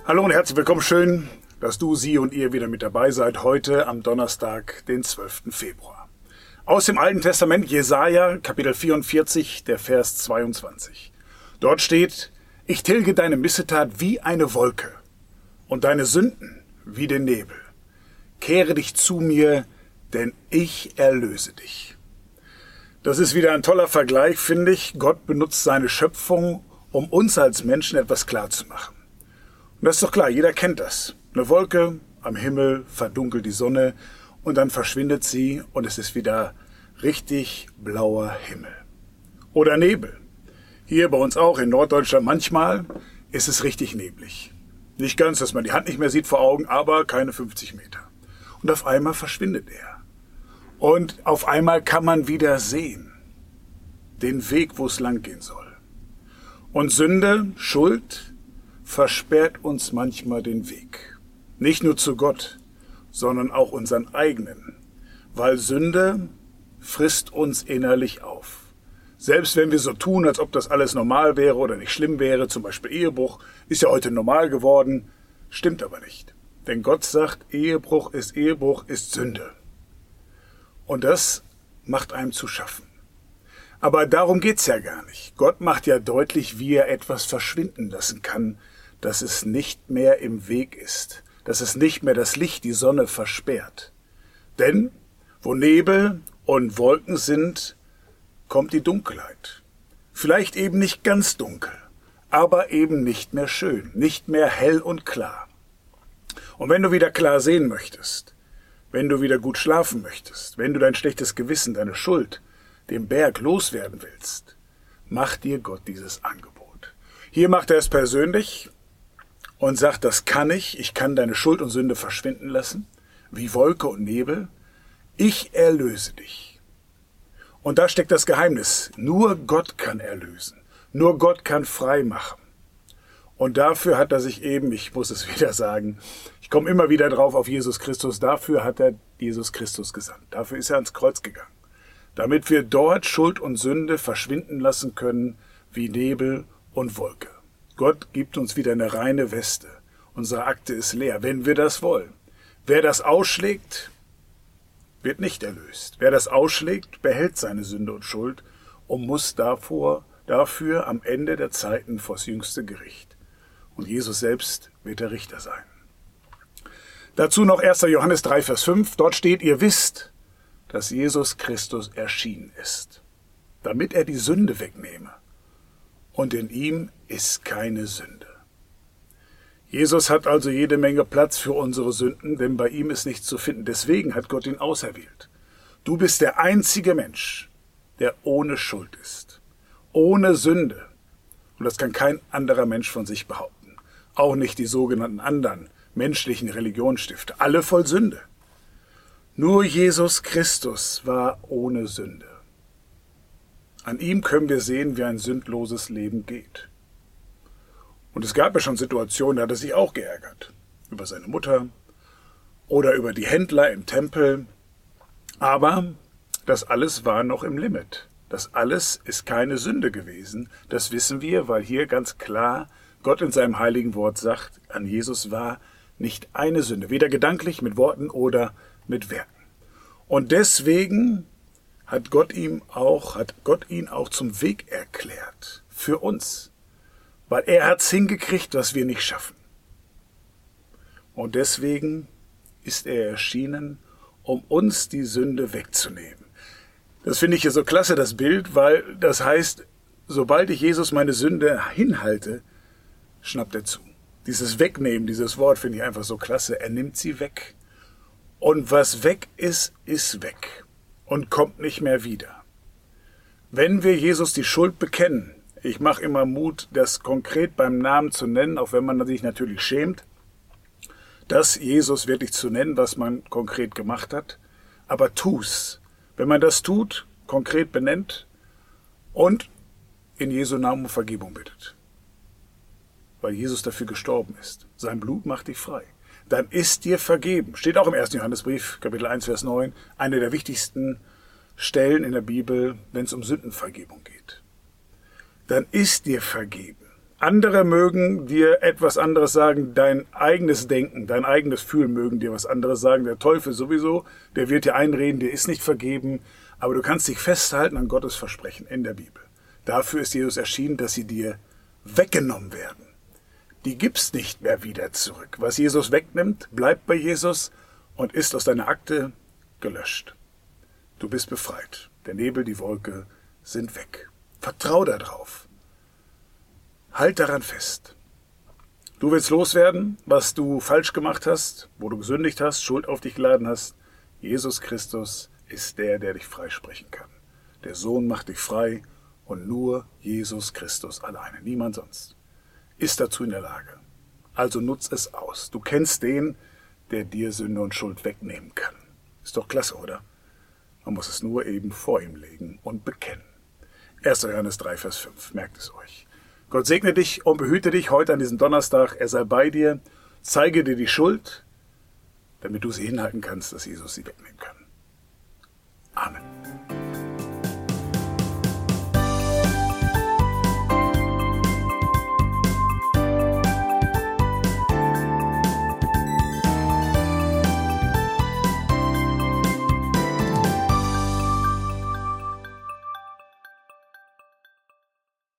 Hallo und herzlich willkommen. Schön, dass du, sie und ihr wieder mit dabei seid. Heute am Donnerstag, den 12. Februar. Aus dem Alten Testament, Jesaja, Kapitel 44, der Vers 22. Dort steht: Ich tilge deine Missetat wie eine Wolke und deine Sünden wie den Nebel. Kehre dich zu mir, denn ich erlöse dich. Das ist wieder ein toller Vergleich, finde ich. Gott benutzt seine Schöpfung, um uns als Menschen etwas klarzumachen. Und das ist doch klar, jeder kennt das. Eine Wolke am Himmel verdunkelt die Sonne und dann verschwindet sie und es ist wieder richtig blauer Himmel. Oder Nebel. Hier bei uns auch in Norddeutschland manchmal ist es richtig neblig. Nicht ganz, dass man die Hand nicht mehr sieht vor Augen, aber keine 50 Meter. Und auf einmal verschwindet er. Und auf einmal kann man wieder sehen, den Weg, wo es lang gehen soll. Und Sünde, Schuld, versperrt uns manchmal den Weg. Nicht nur zu Gott, sondern auch unseren eigenen. Weil Sünde frisst uns innerlich auf. Selbst wenn wir so tun, als ob das alles normal wäre oder nicht schlimm wäre, zum Beispiel Ehebruch, ist ja heute normal geworden, stimmt aber nicht. Denn Gott sagt, Ehebruch, ist Sünde. Und das macht einem zu schaffen. Aber darum geht's ja gar nicht. Gott macht ja deutlich, wie er etwas verschwinden lassen kann, dass es nicht mehr im Weg ist, dass es nicht mehr das Licht, die Sonne versperrt. Denn wo Nebel und Wolken sind, kommt die Dunkelheit. Vielleicht eben nicht ganz dunkel, aber eben nicht mehr schön, nicht mehr hell und klar. Und wenn du wieder klar sehen möchtest, wenn du wieder gut schlafen möchtest, wenn du dein schlechtes Gewissen, deine Schuld, den Berg loswerden willst, mach dir Gott dieses Angebot. Hier macht er es persönlich und sagt, das kann ich kann deine Schuld und Sünde verschwinden lassen, wie Wolke und Nebel. Ich erlöse dich. Und da steckt das Geheimnis. Nur Gott kann erlösen. Nur Gott kann frei machen. Und dafür hat er sich eben, ich muss es wieder sagen, ich komme immer wieder drauf auf Jesus Christus, dafür hat er Jesus Christus gesandt. Dafür ist er ans Kreuz gegangen. Damit wir dort Schuld und Sünde verschwinden lassen können, wie Nebel und Wolke. Gott gibt uns wieder eine reine Weste. Unsere Akte ist leer, wenn wir das wollen. Wer das ausschlägt, wird nicht erlöst. Wer das ausschlägt, behält seine Sünde und Schuld und muss dafür am Ende der Zeiten vors jüngste Gericht. Und Jesus selbst wird der Richter sein. Dazu noch 1. Johannes 3, Vers 5. Dort steht, ihr wisst, dass Jesus Christus erschienen ist, damit er die Sünde wegnehme. Und in ihm ist keine Sünde. Jesus hat also jede Menge Platz für unsere Sünden, denn bei ihm ist nichts zu finden. Deswegen hat Gott ihn auserwählt. Du bist der einzige Mensch, der ohne Schuld ist. Ohne Sünde. Und das kann kein anderer Mensch von sich behaupten. Auch nicht die sogenannten anderen menschlichen Religionsstifter. Alle voll Sünde. Nur Jesus Christus war ohne Sünde. An ihm können wir sehen, wie ein sündloses Leben geht. Und es gab ja schon Situationen, da hat er sich auch geärgert. Über seine Mutter oder über die Händler im Tempel. Aber das alles war noch im Limit. Das alles ist keine Sünde gewesen. Das wissen wir, weil hier ganz klar Gott in seinem heiligen Wort sagt, an Jesus war nicht eine Sünde. Weder gedanklich, mit Worten oder mit Werken. Und deswegen hat Gott ihn auch zum Weg erklärt. Für uns. Weil er hat's hingekriegt, was wir nicht schaffen. Und deswegen ist er erschienen, um uns die Sünde wegzunehmen. Das finde ich hier so klasse, das Bild, weil das heißt, sobald ich Jesus meine Sünde hinhalte, schnappt er zu. Dieses Wegnehmen, dieses Wort finde ich einfach so klasse. Er nimmt sie weg. Und was weg ist, ist weg. Und kommt nicht mehr wieder. Wenn wir Jesus die Schuld bekennen, ich mache immer Mut, das konkret beim Namen zu nennen, auch wenn man sich natürlich schämt, das Jesus wirklich zu nennen, was man konkret gemacht hat, aber tu's. Wenn man das tut, konkret benennt und in Jesu Namen um Vergebung bittet. Weil Jesus dafür gestorben ist. Sein Blut macht dich frei. Dann ist dir vergeben. Steht auch im 1. Johannesbrief, Kapitel 1, Vers 9, eine der wichtigsten Stellen in der Bibel, wenn es um Sündenvergebung geht. Dann ist dir vergeben. Andere mögen dir etwas anderes sagen, dein eigenes Denken, dein eigenes Fühlen mögen dir was anderes sagen. Der Teufel sowieso, der wird dir einreden, dir ist nicht vergeben. Aber du kannst dich festhalten an Gottes Versprechen in der Bibel. Dafür ist Jesus erschienen, dass sie dir weggenommen werden. Die gibt's nicht mehr wieder zurück. Was Jesus wegnimmt, bleibt bei Jesus und ist aus deiner Akte gelöscht. Du bist befreit. Der Nebel, die Wolke sind weg. Vertrau darauf. Halt daran fest. Du willst loswerden, was du falsch gemacht hast, wo du gesündigt hast, Schuld auf dich geladen hast. Jesus Christus ist der dich freisprechen kann. Der Sohn macht dich frei und nur Jesus Christus alleine, niemand sonst, ist dazu in der Lage. Also nutz es aus. Du kennst den, der dir Sünde und Schuld wegnehmen kann. Ist doch klasse, oder? Man muss es nur eben vor ihm legen und bekennen. 1. Johannes 3, Vers 5. Merkt es euch. Gott segne dich und behüte dich heute an diesem Donnerstag. Er sei bei dir. Zeige dir die Schuld, damit du sie hinhalten kannst, dass Jesus sie wegnehmen kann. Amen.